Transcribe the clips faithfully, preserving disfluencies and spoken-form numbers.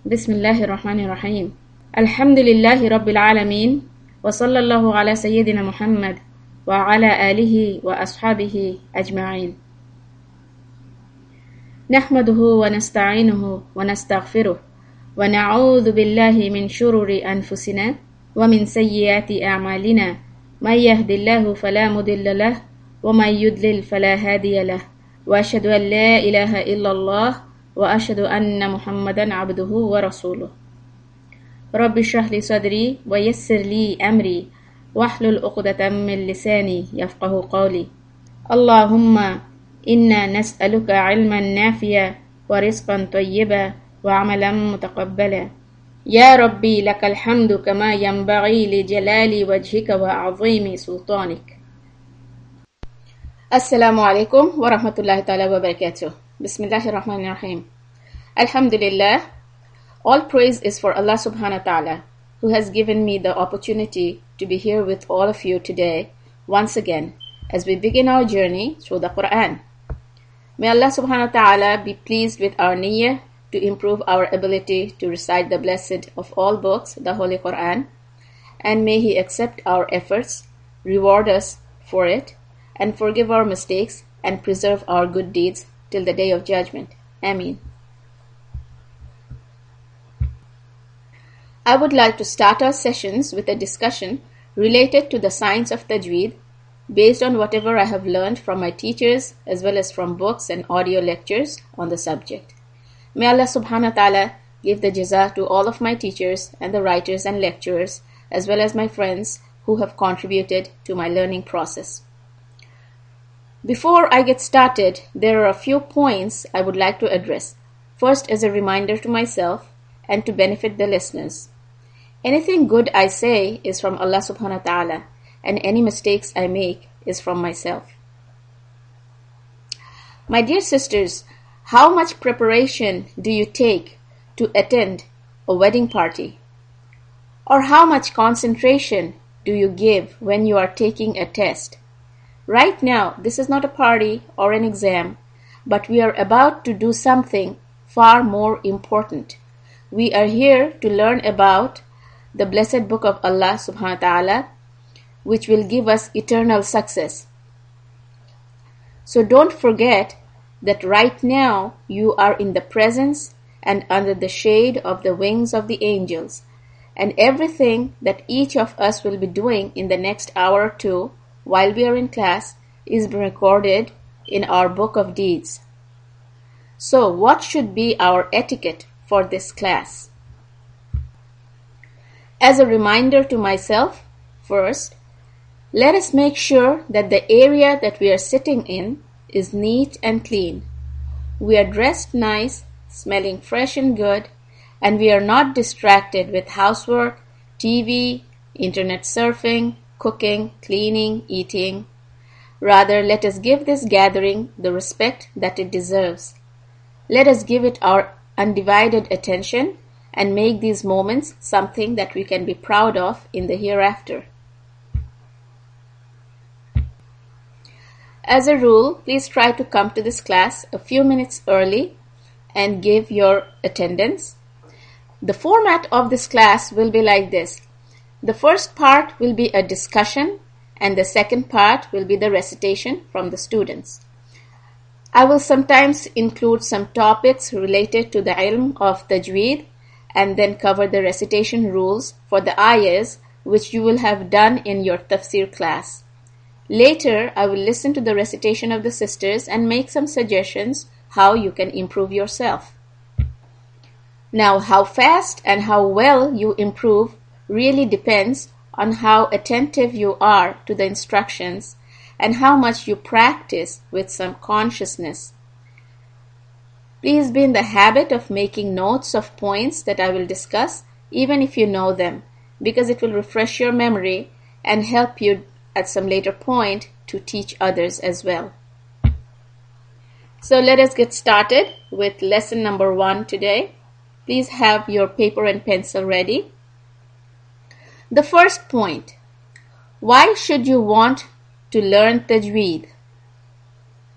بسم الله الرحمن الرحيم. الحمد لله رب العالمين، وصلى الله على سيدنا محمد وعلى آله وأصحابه أجمعين. نحمده ونستعينه ونستغفره ونعوذ بالله من شرور أنفسنا ومن سيئات أعمالنا. من يهد الله فلا مضل له ومن يضلل فلا هادي له، وأشهد أن لا إله إلا الله وأشهد أن محمدا عبده ورسوله. رب اشرح لي صدري ويسر لي أمري واحلل عقدة من لساني يفقه قولي. اللهم إنا نسألك علما نافعا ورزقا طيبا وعملا متقبلا. يا ربي لك الحمد كما ينبغي لجلال وجهك وعظيم سلطانك. السلام عليكم ورحمة الله تعالى وبركاته. بسم الله الرحمن الرحيم. Alhamdulillah. All praise is for Allah subhanahu wa ta'ala, who has given me the opportunity to be here with all of you today once again as we begin our journey through the Quran. May Allah subhanahu wa ta'ala be pleased with our niyyah to improve our ability to recite the blessed of all books, the Holy Quran, and may He accept our efforts, reward us for it, and forgive our mistakes and preserve our good deeds till the day of judgment. Ameen. I would like to start our sessions with a discussion related to the science of Tajweed based on whatever I have learned from my teachers as well as from books and audio lectures on the subject. May Allah subhanahu wa ta'ala give the jaza to all of my teachers and the writers and lecturers as well as my friends who have contributed to my learning process. Before I get started, there are a few points I would like to address. First, as a reminder to myself and to benefit the listeners. Anything good I say is from Allah subhanahu wa ta'ala, and any mistakes I make is from myself. My dear sisters, how much preparation do you take to attend a wedding party? Or how much concentration do you give when you are taking a test? Right now, this is not a party or an exam, but we are about to do something far more important. We are here to learn about the blessed book of Allah subhanahu wa ta'ala, which will give us eternal success. So don't forget that right now you are in the presence and under the shade of the wings of the angels, and everything that each of us will be doing in the next hour or two while we are in class is being recorded in our book of deeds. So what should be our etiquette for this class? As a reminder to myself, first, let us make sure that the area that we are sitting in is neat and clean. We are dressed nice, smelling fresh and good, and we are not distracted with housework, T V, internet surfing, cooking, cleaning, eating. Rather, let us give this gathering the respect that it deserves. Let us give it our undivided attention and make these moments something that we can be proud of in the hereafter. As a rule, please try to come to this class a few minutes early and give your attendance. The format of this class will be like this. The first part will be a discussion and the second part will be the recitation from the students. I will sometimes include some topics related to the ilm of Tajweed and then cover the recitation rules for the ayahs which you will have done in your tafsir class. Later, I will listen to the recitation of the sisters and make some suggestions how you can improve yourself. Now, how fast and how well you improve really depends on how attentive you are to the instructions and how much you practice with some consciousness. Please be in the habit of making notes of points that I will discuss, even if you know them, because it will refresh your memory and help you at some later point to teach others as well. So let us get started with lesson number one today. Please have your paper and pencil ready. The first point, why should you want to learn Tajweed?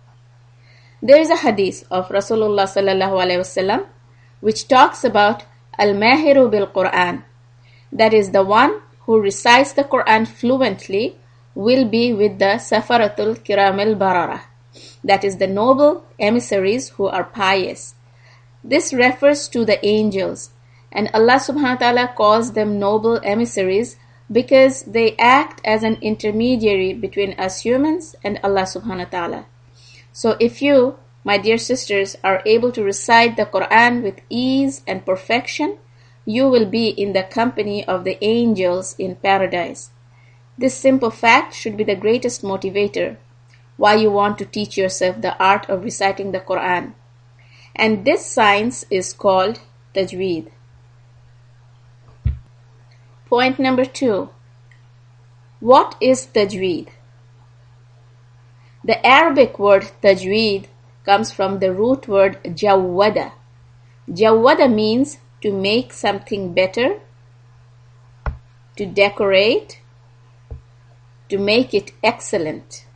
There is a hadith of Rasulullah sallallahu alaihi wasallam which talks about al-mahiru bil-Quran. That is, the one who recites the Quran fluently will be with the Safaratul Kiram al-Barara. That is, the noble emissaries who are pious. This refers to the angels, and Allah subhanahu wa ta'ala calls them noble emissaries because they act as an intermediary between us humans and Allah subhanahu wa ta'ala. So if you, my dear sisters, are able to recite the Quran with ease and perfection, you will be in the company of the angels in paradise. This simple fact should be the greatest motivator why you want to teach yourself the art of reciting the Quran. And this science is called Tajweed. Point number two. What is Tajweed? The Arabic word Tajweed comes from the root word Jawwada. Jawwada means to make something better, to decorate, to make it excellent.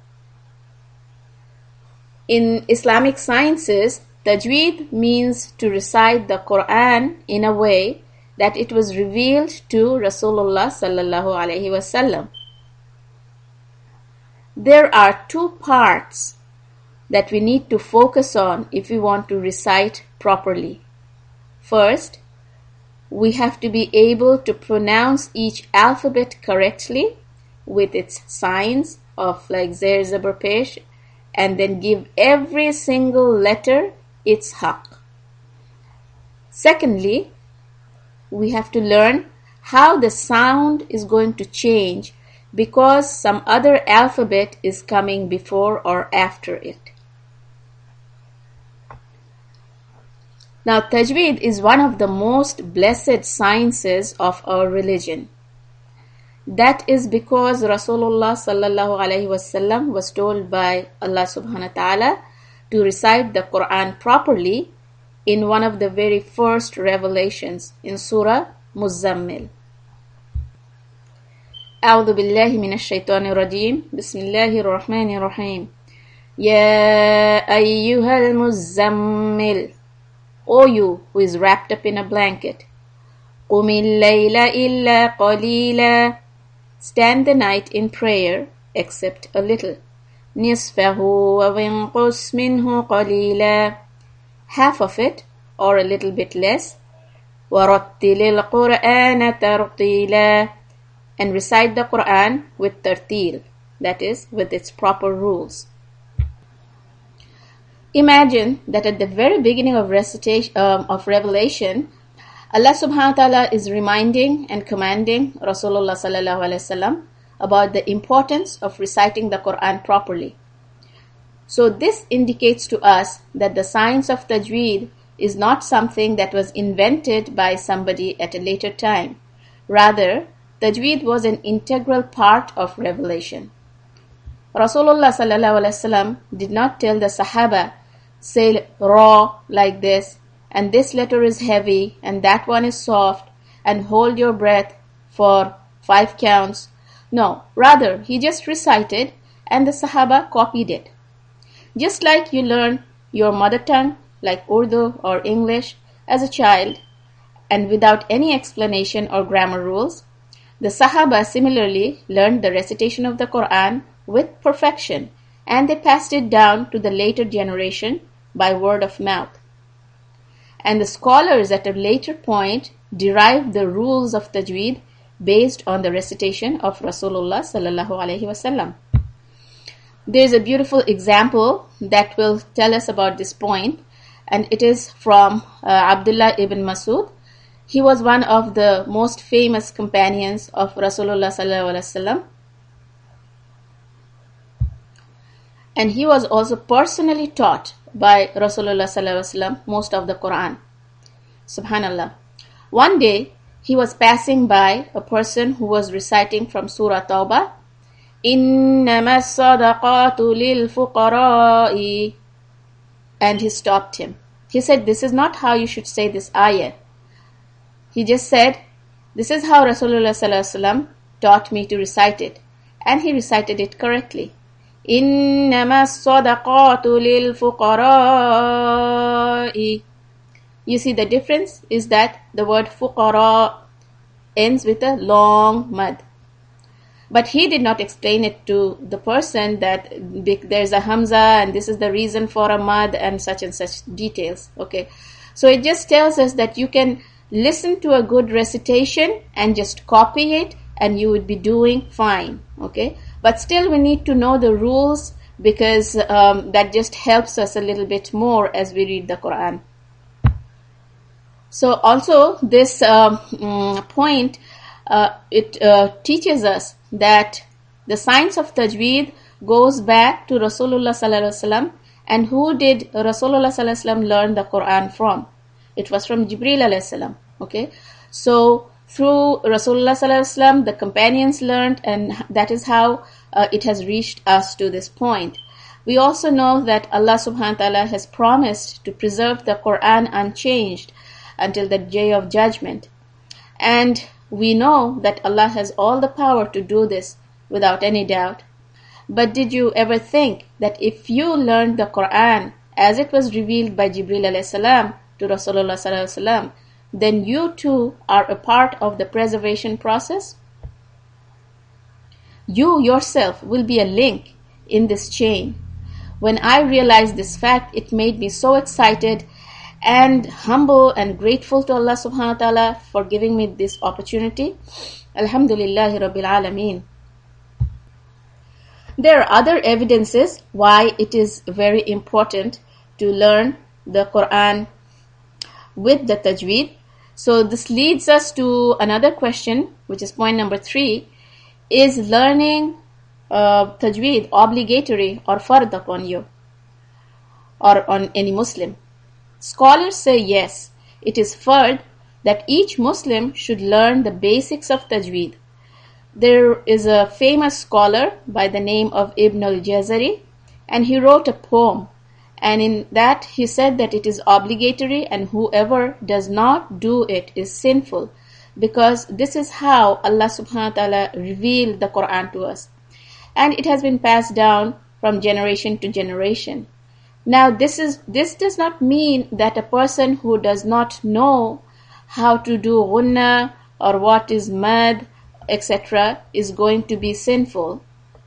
In Islamic sciences, Tajweed means to recite the Quran in a way that it was revealed to Rasulullah sallallahu alaihi wasallam. There are two parts that we need to focus on if we want to recite properly. First, we have to be able to pronounce each alphabet correctly with its signs of like Zer, Zabar, Pesh, and then give every single letter its haqq. Secondly, we have to learn how the sound is going to change because some other alphabet is coming before or after it. Now, Tajweed is one of the most blessed sciences of our religion. That is because Rasulullah sallallahu alaihi wasallam was told by Allah subhanahu wa ta'ala to recite the Quran properly in one of the very first revelations in Surah Muzammil. أعوذ بالله من الشيطان الرجيم بسم الله الرحمن الرحيم يا أيها المزمل O you who is wrapped up in a blanket قم الليل إلا قليلا Stand the night in prayer except a little نصفه وانقص منه قليلا Half of it or a little bit less ورتل القرآن ترتيلا and recite the Quran with tartil, that is, with its proper rules. Imagine that at the very beginning of recitation um, of Revelation, Allah subhanahu wa ta'ala is reminding and commanding Rasulullah sallallahu alaihi wasallam about the importance of reciting the Quran properly. So this indicates to us that the science of Tajweed is not something that was invented by somebody at a later time. Rather, Tajweed was an integral part of revelation. Rasulullah sallallahu alaihi wasallam did not tell the Sahaba, say raw like this, and this letter is heavy, and that one is soft, and hold your breath for five counts. No, rather, he just recited, and the Sahaba copied it. Just like you learn your mother tongue, like Urdu or English, as a child, and without any explanation or grammar rules, the Sahaba similarly learned the recitation of the Quran with perfection, and they passed it down to the later generation by word of mouth. And the scholars at a later point derived the rules of Tajweed based on the recitation of Rasulullah sallallahu alaihi wasallam. There is a beautiful example that will tell us about this point, and it is from uh, Abdullah ibn Masud. He was one of the most famous companions of Rasulullah sallallahu alaihi wasallam, and he was also personally taught by Rasulullah sallallahu alaihi wasallam most of the Quran. Subhanallah. One day he was passing by a person who was reciting from Surah Tawbah, إِنَّمَا الصَّدَقَاتُ لِلْفُقَرَاءِ, and he stopped him. He said, this is not how you should say this ayah. He just said, this is how Rasulullah sallallahu alaihi wasallam taught me to recite it. And he recited it correctly. إِنَّمَا الصَّدَقَاتُ لِلْفُقَرَاءِ. You see the difference is that the word fuqara ends with a long mad. But he did not explain it to the person that there's a hamza and this is the reason for a mad and such and such details. Okay, so it just tells us that you can listen to a good recitation and just copy it and you would be doing fine. Okay, but still we need to know the rules because um, that just helps us a little bit more as we read the Quran. So also this um, point, uh, it uh, teaches us that the science of tajweed goes back to Rasulullah sallallahu alaihi wasallam. And who did Rasulullah sallallahu alaihi wasallam learn the Quran from? It was from Jibreel alayhi salam. Okay, so through Rasulullah sallallahu alaihi wasallam, the companions learned, and that is how uh, it has reached us to this point. We also know that Allah subhanahu wa ta'ala has promised to preserve the Quran unchanged until the day of judgment. And we know that Allah has all the power to do this without any doubt. But did you ever think that if you learned the Quran as it was revealed by Jibreel alayhi salam to Rasulullah sallallahu alaihi wasallam, then you too are a part of the preservation process? You yourself will be a link in this chain. When I realized this fact, it made me so excited and humble and grateful to Allah subhanahu wa ta'ala for giving me this opportunity. Alhamdulillahi Rabbil Alameen. There are other evidences why it is very important to learn the Quran with the tajweed. So this leads us to another question, which is point number three. Is learning uh, tajweed obligatory or fard upon you or on any Muslim? Scholars say yes, it is fard that each Muslim should learn the basics of tajweed. There is a famous scholar by the name of Ibn al-Jazari, and he wrote a poem, and in that he said that it is obligatory and whoever does not do it is sinful, because this is how Allah subhanahu wa ta'ala revealed the Quran to us, and it has been passed down from generation to generation. Now this is this does not mean that a person who does not know how to do gunna or what is mad, et cetera is going to be sinful.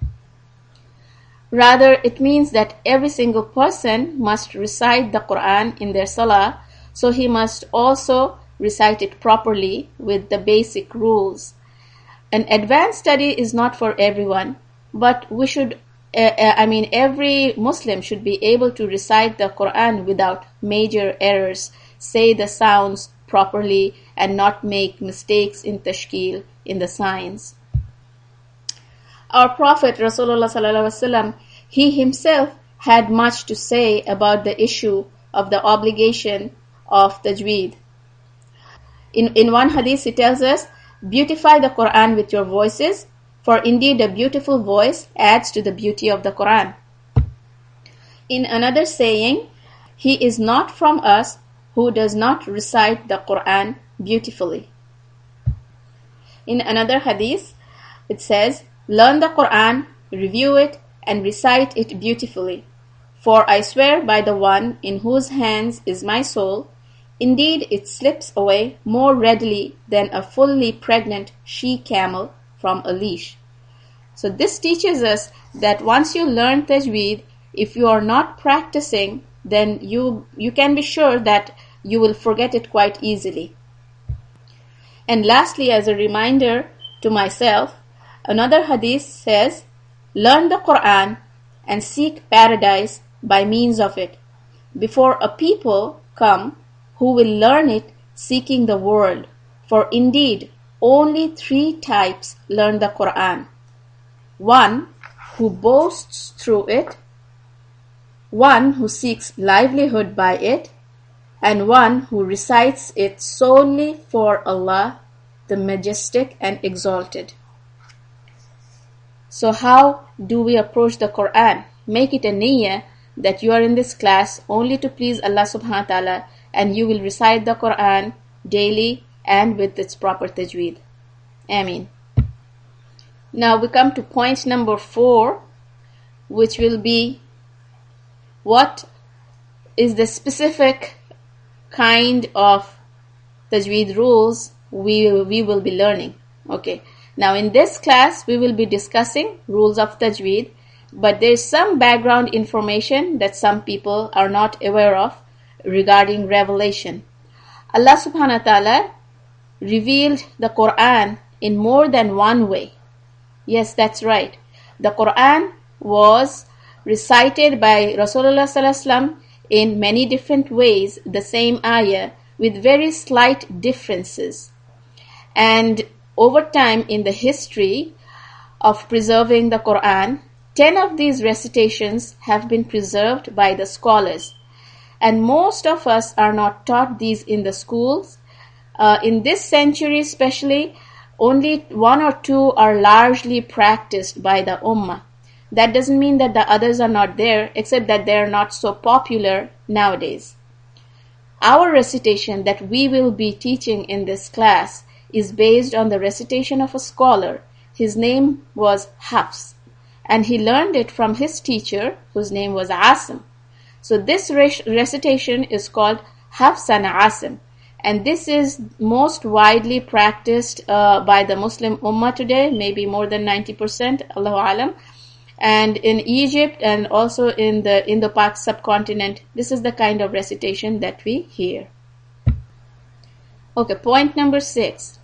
Rather, it means that every single person must recite the Quran in their salah, so he must also recite it properly with the basic rules. An advanced study is not for everyone, but we should Uh, I mean, every Muslim should be able to recite the Quran without major errors, say the sounds properly, and not make mistakes in tashkil, in the signs. Our Prophet Rasulullah sallallahu alaihi wasallam, he himself had much to say about the issue of the obligation of tajweed. In, in one hadith, he tells us, beautify the Quran with your voices, for indeed a beautiful voice adds to the beauty of the Quran. In another saying, he is not from us who does not recite the Quran beautifully. In another hadith, it says, learn the Quran, review it, and recite it beautifully. For I swear by the one in whose hands is my soul, indeed it slips away more readily than a fully pregnant she-camel from a leash. So this teaches us that once you learn tajweed, if you are not practicing, then you you can be sure that you will forget it quite easily. And lastly, as a reminder to myself, another hadith says, learn the Quran and seek paradise by means of it, before a people come who will learn it seeking the world. For indeed, only three types learn the Quran. One who boasts through it, one who seeks livelihood by it, and one who recites it solely for Allah, the Majestic and Exalted. So how do we approach the Quran? Make it a niyyah that you are in this class only to please Allah subhanahu wa ta'ala, and you will recite the Quran daily and with its proper tajweed. Ameen. Now we come to point number four, which will be what is the specific kind of tajweed rules we, we will be learning. Okay. Now in this class, we will be discussing rules of tajweed, but there is some background information that some people are not aware of regarding revelation. Allah subhanahu wa ta'ala revealed the Quran in more than one way. Yes, that's right. The Quran was recited by Rasulullah sallallahu alaihi wasallam in many different ways, the same ayah, with very slight differences. And over time in the history of preserving the Quran, ten of these recitations have been preserved by the scholars. And most of us are not taught these in the schools. Uh, in this century especially, only one or two are largely practiced by the Ummah. That doesn't mean that the others are not there, except that they are not so popular nowadays. Our recitation that we will be teaching in this class is based on the recitation of a scholar. His name was Hafs, and he learned it from his teacher, whose name was Asim. So this recitation is called Hafs and Asim, and this is most widely practiced uh, by the Muslim Ummah today, maybe more than ninety percent, Allahu Alam. And in Egypt and also in the Indo-Pak subcontinent, this is the kind of recitation that we hear. Okay, point number six.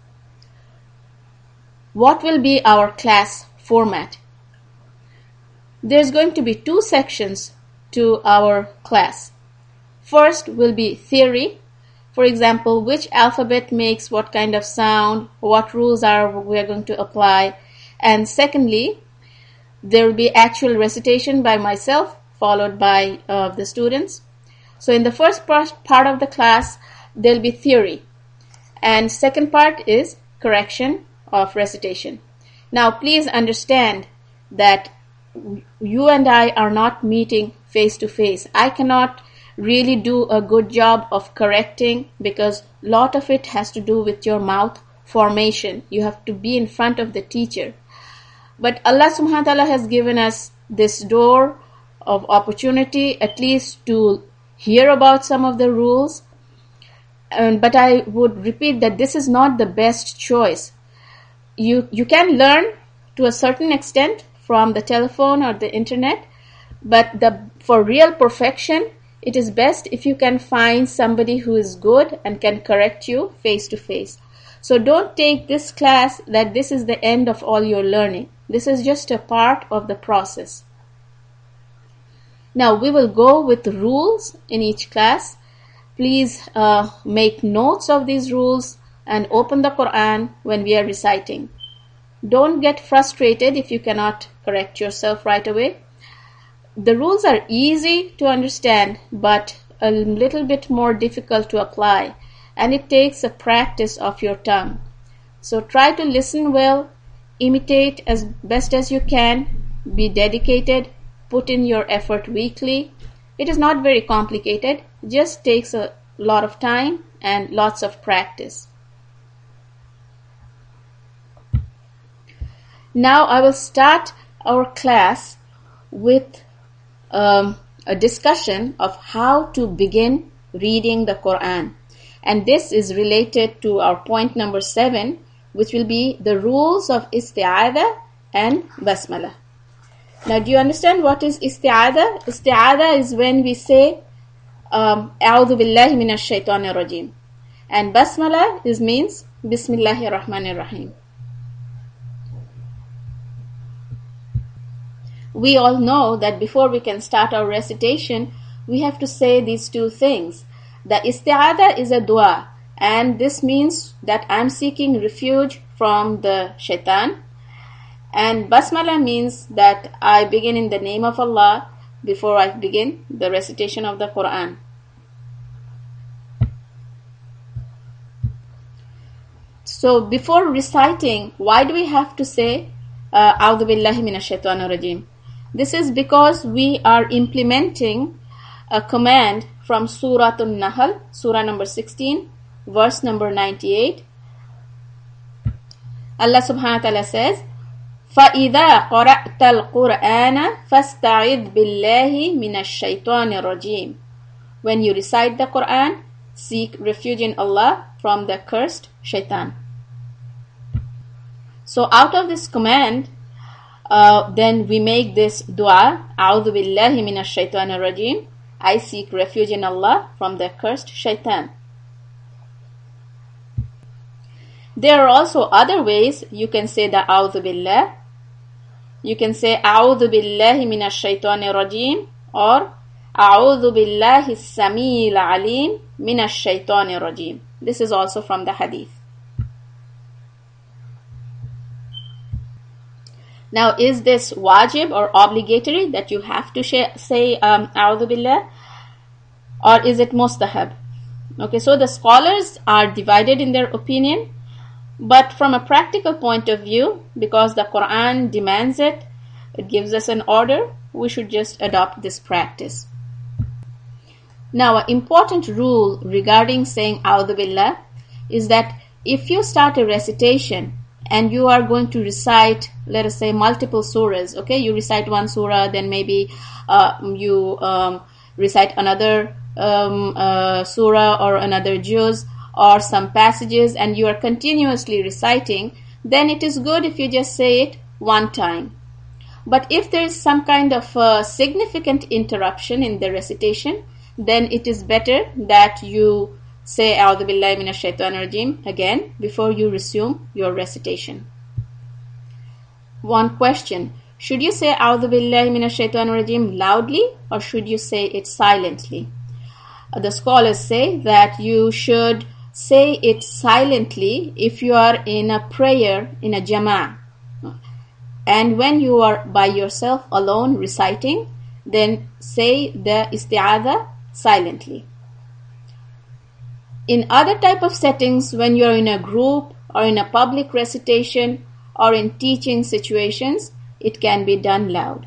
What will be our class format? There's going to be two sections to our class. First will be theory. For example, which alphabet makes what kind of sound, what rules are we are going to apply. And secondly, there will be actual recitation by myself, followed by uh, the students. So in the first part of the class, there will be theory. And second part is correction of recitation. Now please understand that you and I are not meeting face to face. I cannot really do a good job of correcting because a lot of it has to do with your mouth formation. You have to be in front of the teacher. But Allah subhanahu wa ta'ala has given us this door of opportunity at least to hear about some of the rules. Um, but I would repeat that this is not the best choice. You, you can learn to a certain extent from the telephone or the internet, but the, for real perfection, it is best if you can find somebody who is good and can correct you face to face. So don't take this class that this is the end of all your learning. This is just a part of the process. Now we will go with the rules in each class. Please uh, make notes of these rules and open the Quran when we are reciting. Don't get frustrated if you cannot correct yourself right away. The rules are easy to understand, but a little bit more difficult to apply, and it takes a practice of your tongue. So try to listen well, imitate as best as you can, be dedicated, put in your effort weekly. It is not very complicated, just takes a lot of time and lots of practice. Now I will start our class with um, a discussion of how to begin reading the Quran. And this is related to our point number seven, which will be the rules of isti'adha and basmala. Now, do you understand what is isti'adha? Isti'adha is when we say, um, A'udhu billahi minash shaitanir rajim. And basmala is means, Bismillahir Rahmanir Rahim. We all know that before we can start our recitation, we have to say these two things. The isti'adha is a dua, and this means that I'm seeking refuge from the shaitan. And basmala means that I begin in the name of Allah before I begin the recitation of the Quran. So before reciting, why do we have to say A'udhu billahi minash shaitanir rajim? This is because we are implementing a command from Surah An-Nahl, Surah number sixteen, verse number ninety-eight. Allah subhanahu wa ta'ala says, فَإِذَا قَرَأْتَ الْقُرْآنَ فَاسْتَعِذْ بِاللَّهِ مِنَ الشَّيْطَانِ الرَّجِيمِ. When you recite the Quran, seek refuge in Allah from the cursed shaitan. So out of this command, uh, then we make this dua, A'udhu billahi minash shaitanir rajim. I seek refuge in Allah from the cursed shaitan. There are also other ways you can say the A'udhu billah. You can say A'udhu billahi minash shaitanir rajim or A'udhu billahi as-sami'il alim minash shaitanir rajim. This is also from the hadith. Now, is this wajib or obligatory that you have to say um, A'udhu billah, or is it mustahab? Okay, so the scholars are divided in their opinion, but from a practical point of view, because the Quran demands it, it gives us an order, we should just adopt this practice. Now, an important rule regarding saying A'udhu billah is that if you start a recitation and you are going to recite, let us say, multiple surahs, okay, you recite one surah, then maybe uh, you um, recite another um, uh, surah or another juz or some passages, and you are continuously reciting, then it is good if you just say it one time. But if there is some kind of uh, significant interruption in the recitation, then it is better that you say A'udhu billahi minash shaitanir rajim again before you resume your recitation. One question: should you say A'udhu billahi minash shaitanir rajim loudly or should you say it silently? Uh, the scholars say that you should say it silently if you are in a prayer in a jama'ah. And when you are by yourself alone reciting, then say the isti'adha silently. In other type of settings, when you are in a group or in a public recitation or in teaching situations, it can be done loud.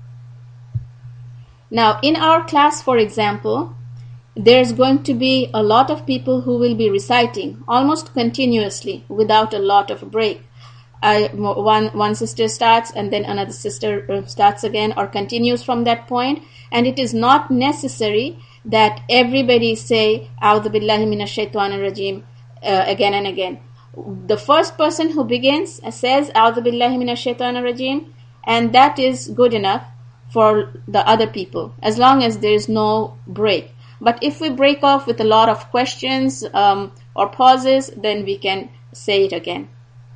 Now, in our class, for example, there's going to be a lot of people who will be reciting almost continuously without a lot of break. Uh, one one sister starts and then another sister starts again or continues from that point, and it is not necessary that everybody say A'udhu billahi minash shaitanir rajim uh, again and again. The first person who begins says A'udhu billahi minash shaitanir rajim, and that is good enough for the other people as long as there is no break. But if we break off with a lot of questions um, or pauses, then we can say it again.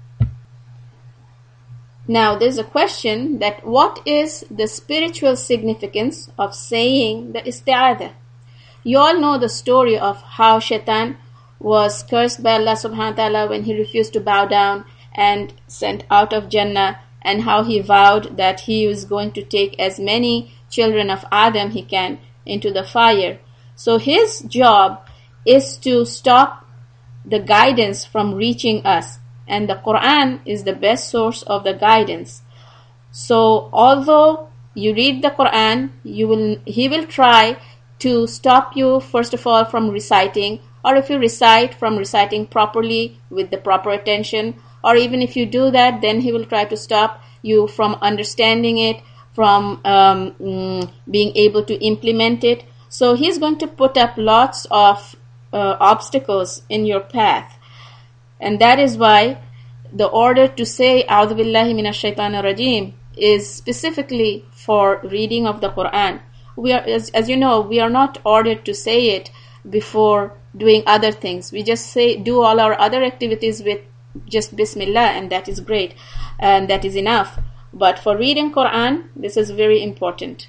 Now, there's a question that what is the spiritual significance of saying the isti'adha? You all know the story of how Shaitan was cursed by Allah subhanahu wa ta'ala when he refused to bow down and sent out of Jannah, and how he vowed that he was going to take as many children of Adam he can into the fire. So his job is to stop the guidance from reaching us. And the Quran is the best source of the guidance. So although you read the Quran, you will he will try to stop you first of all from reciting, or if you recite, from reciting properly with the proper attention, or even if you do that, then he will try to stop you from understanding it, from um, mm, being able to implement it. So he's going to put up lots of uh, obstacles in your path. And that is why the order to say A'udhu billahi minash shaitanir rajim is specifically for reading of the Quran. We are, as, as you know, we are not ordered to say it before doing other things. We just say, do all our other activities with just Bismillah, and that is great, and that is enough. But for reading Quran, this is very important.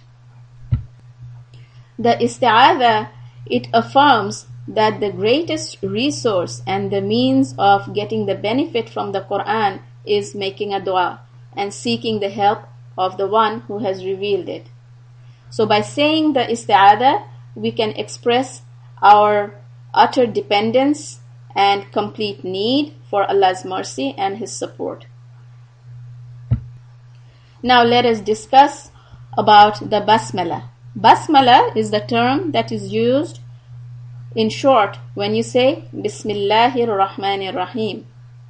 The isti'adha, it affirms that the greatest resource and the means of getting the benefit from the Quran is making a dua and seeking the help of the one who has revealed it. So by saying the isti'adha, we can express our utter dependence and complete need for Allah's mercy and His support. Now let us discuss about the basmala. Basmala is the term that is used in short when you say Bismillahir Rahmanir Rahim.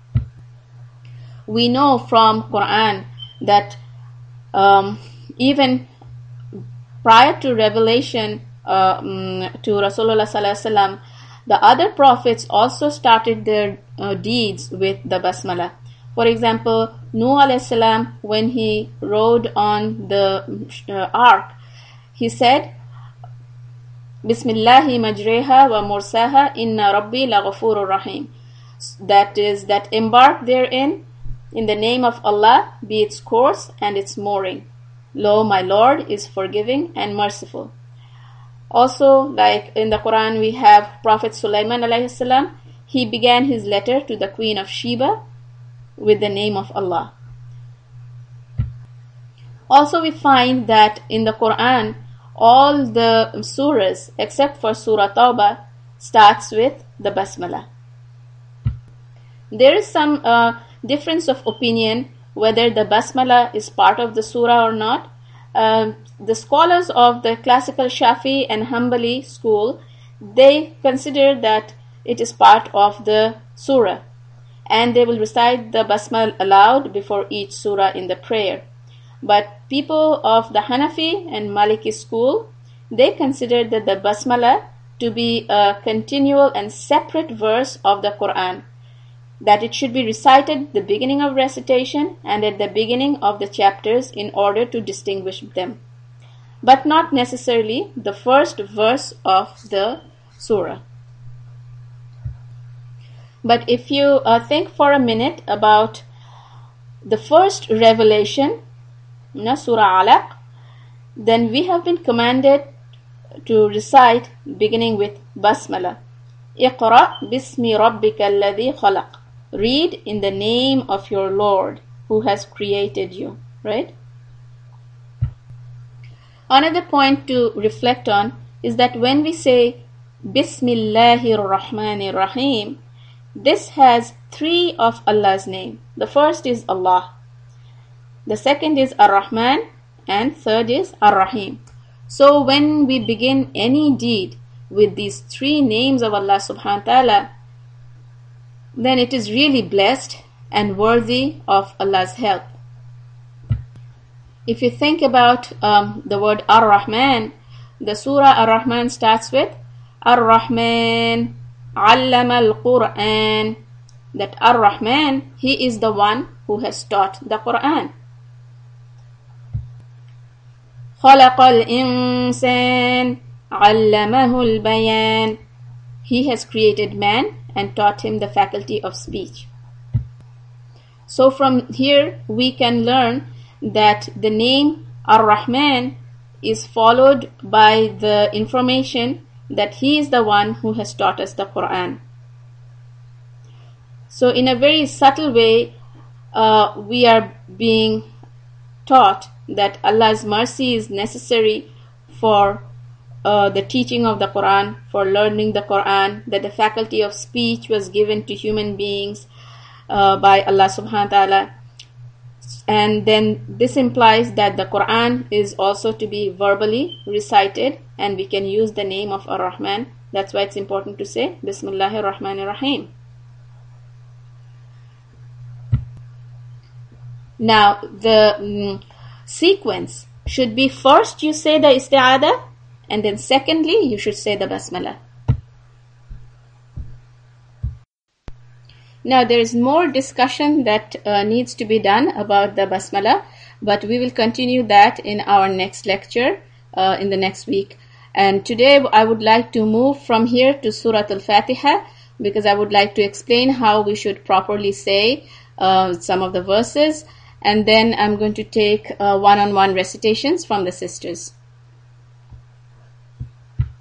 We know from Quran that um, even prior to revelation uh, um, to Rasulullah Sallallahu Alaihi Wasallam, The other prophets also started their uh, deeds with the basmala. For example, Nuh alayhi salam, when he rode on the uh, ark, he said, Bismillahi majreha wa mursaha inna rabbi laghafurur rahim. That is, that embark therein in the name of Allah, be its course and its mooring. Lo, my Lord is forgiving and merciful. Also, like in the Quran, we have Prophet Sulaiman alayhi salam. He began his letter to the Queen of Sheba with the name of Allah. Also, we find that in the Quran, all the surahs except for Surah Tawbah starts with the basmala. There is some uh, difference of opinion whether the basmala is part of the surah or not. Uh, the scholars of the classical Shafi and Hanbali school, they consider that it is part of the surah, and they will recite the basmala aloud before each surah in the prayer. But people of the Hanafi and Maliki school, they consider that the basmala to be a continual and separate verse of the Quran, that it should be recited at the beginning of recitation and at the beginning of the chapters in order to distinguish them, but not necessarily the first verse of the surah. But if you uh, think for a minute about the first revelation, you know, Surah Alaq, then we have been commanded to recite beginning with basmala. Iqra bismi rabbika alladhi khalaq. Read in the name of your Lord who has created you, right? Another point to reflect on is that when we say Bismillahir Rahmanir Rahim, this has three of Allah's name. The first is Allah, the second is Ar-Rahman, and third is Ar-Rahim. So when we begin any deed with these three names of Allah subhanahu wa ta'ala, then it is really blessed and worthy of Allah's help. If you think about um, the word Ar-Rahman, the surah Ar-Rahman starts with Ar-Rahman Allama al-Quran. That Ar-Rahman, he is the one who has taught the Quran. خلق الإنسان علمه البيان. He has created man and taught him the faculty of speech. So from here we can learn that the name Ar-Rahman is followed by the information that he is the one who has taught us the Quran. So in a very subtle way, uh, we are being taught that Allah's mercy is necessary for uh, the teaching of the Quran, for learning the Quran, that the faculty of speech was given to human beings uh, by Allah subhanahu wa ta'ala. And then this implies that the Quran is also to be verbally recited, and we can use the name of Ar-Rahman. That's why it's important to say Bismillahir Rahmanir Rahim. Now the mm, sequence should be, first you say the isti'adah, and then secondly you should say the basmala. Now there is more discussion that uh, needs to be done about the basmala, but we will continue that in our next lecture uh, in the next week. And today I would like to move from here to Surah Al-Fatiha, because I would like to explain how we should properly say uh, some of the verses, and then I'm going to take uh, one-on-one recitations from the sisters.